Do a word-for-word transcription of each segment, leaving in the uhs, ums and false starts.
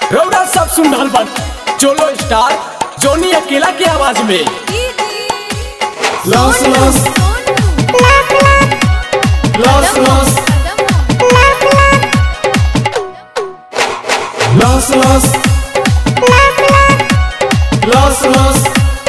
रौरा सब सुन रहल बन चोलो स्टार जोनी अकेला के आवाज में। लॉस लॉस लॉस लॉस लॉस लॉस लॉस लॉस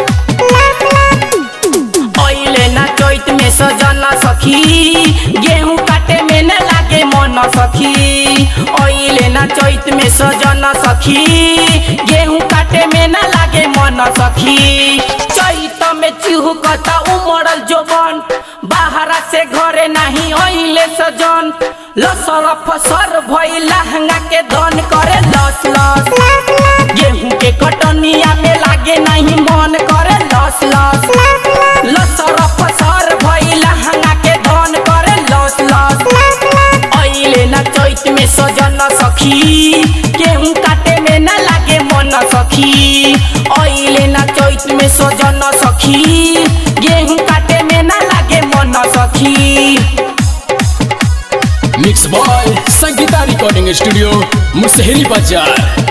ओइले ना चैत में सजन सखी, गेहूं काटे में न लागे मन सखी। ओइले ना चैत में सजन सखी, गेहूं काटे में न लागे मन सखी। चैत में चिहुकता उमड़ल जोबन, बाहरा से घरे नहीं ओइले सजन। लसर फसर भइल लहंगा के धन करे लस लस, गेहूं के कटनिया में लागे नहीं मन करे लस लस। लसर फसर भइल लहंगा के धन करे लस लस। ओइले ना चैत में सजन सखी, गेहूं काटे में न लागे मन सखी। ओइले ना चैत में सजन सखी, गेहूं काटे में न लागे मन सखी। Mix boy Sangeeta recording studio Musahari बाजार।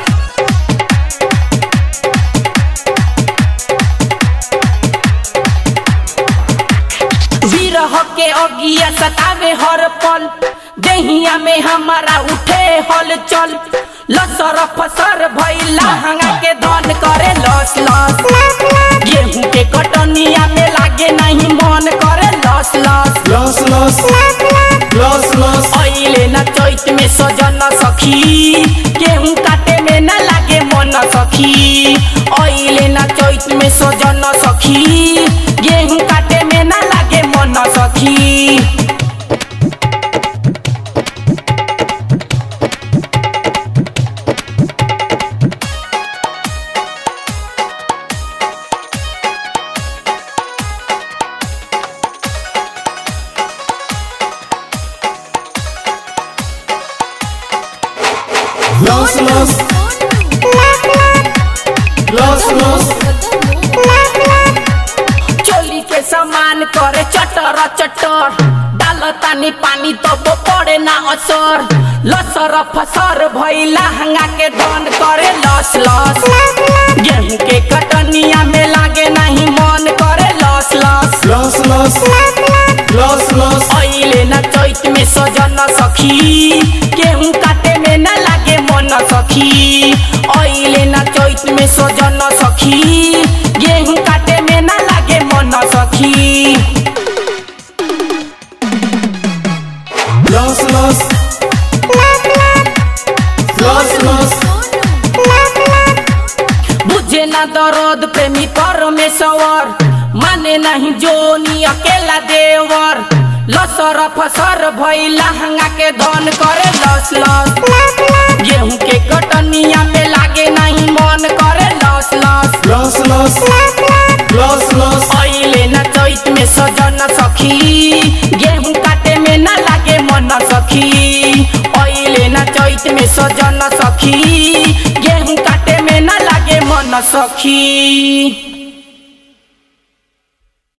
विरह के अगिया सतावे हर पल, देहिया में हमारा उठे हलचल। लसर फसर भइल लहंगा के धन करे लस लस, गेहूं के कटनिया में लागे नहीं मन करे लस लस। लॉस लॉस लॉस लॉस ओइले ना चैत में सजन सखी, गेहूं काटे में न लागे मन सखी। ओइले ना चैत में सजन सखी, गेहूं काटे में न लागे मन सखी। लॉस लॉस लॉस लॉस चोली के सामान करे चटर चटर, डालतानी पानी तब पड़े ना असर। लसर फसर भइल लहंगा के धन करे लस लस, गेहूं के कटनिया में लागे नहीं मन करे लस लस। लॉस लॉस लॉस लॉस ओइले ना चैत में सजन सखी, गेहूं काटे में न लागे मन सखी। ओइले ना चैत में सजन सखी, गेहूं काटे में न लागे मन सखी। लॉस लॉस लॉस लॉस बुझे ना दर्द प्रेमी परमेश्वर, माने नहीं जोनी अकेला देवर। लसर फसर भइल लहंगा के धन करे लस लस, गेहूं के कटनिया में लागे नहीं मन करे लस लस। लॉस लॉस लॉस लॉस ओइले ना चैत में सजन सखी, गेहूं काटे में न लागे मन सखी। ओइले ना चैत में सजन सखी, गेहूं काटे में न लागे मन सखी।